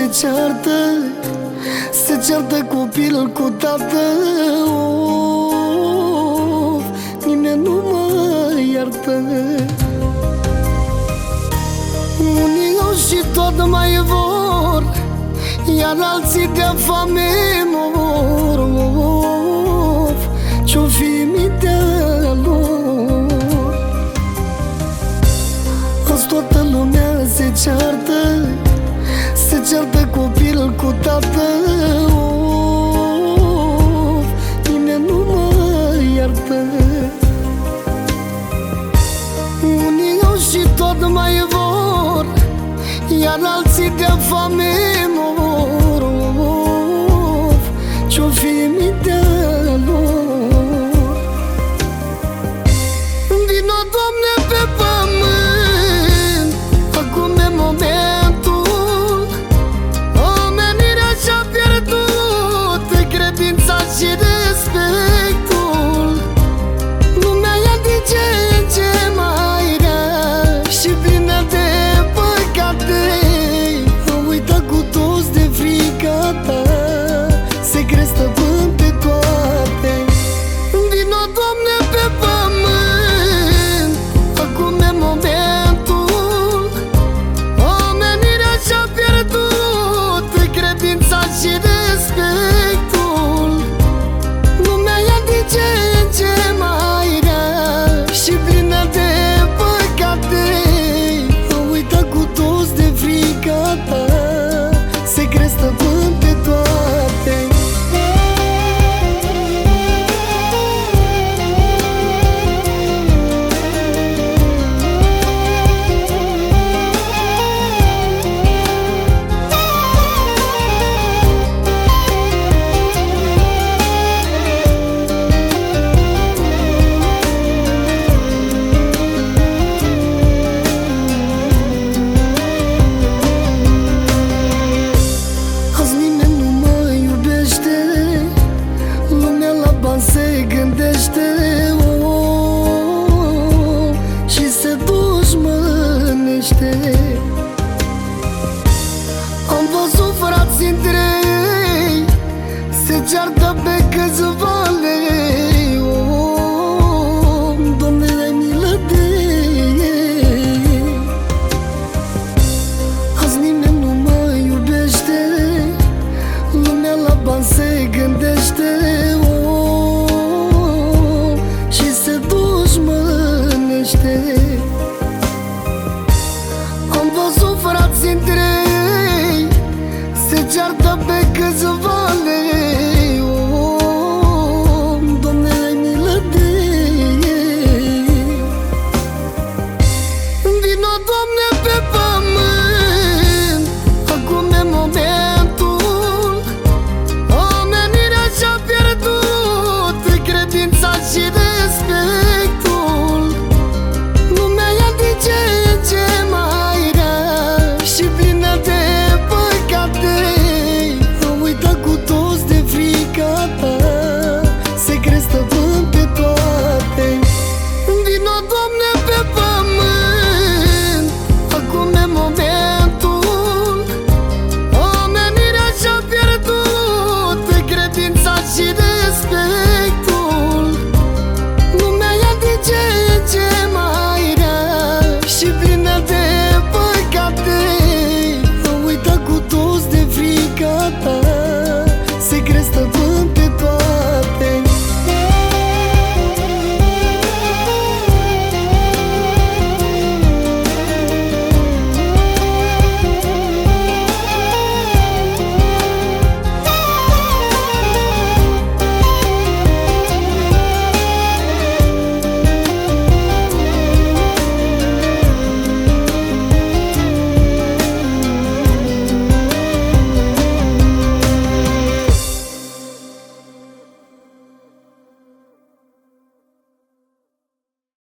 se ceartă copil cu tată. Of, nimeni nu mă iartă. Unii au și tot mai vor, iar alții de foame mor. Of, ce-o fi mintea lor? Azi toată lumea se ceartă copil cu tată. Of, nimeni nu mă iartă. Unii au și tot mai vor, iar alții de foame mor. Of, ce-o fi mintea lor? Vino, Doamne, pe pământ, acum e momentul. Omenirea și-a pierdut credința și respectul. Lumea e din ce în ce mai rea și plină de păcate. Am uitat cu toți de frica ta, se crezi stăpân pe toate. Vino, Doamne, pe pământ, acum e momentul. Omenirea și-a pierdut credința și respectul. Lumea e din ce în ce mai rea și plină de păcate. Am uitat cu toți de frica ta, se crezi stăpân pe toate. Azi nimeni nu mă iubește, lumea la bani se gândește. Oh, și se dușmănește. Am văzut frați între ei, se ceartă pe câțiva lei.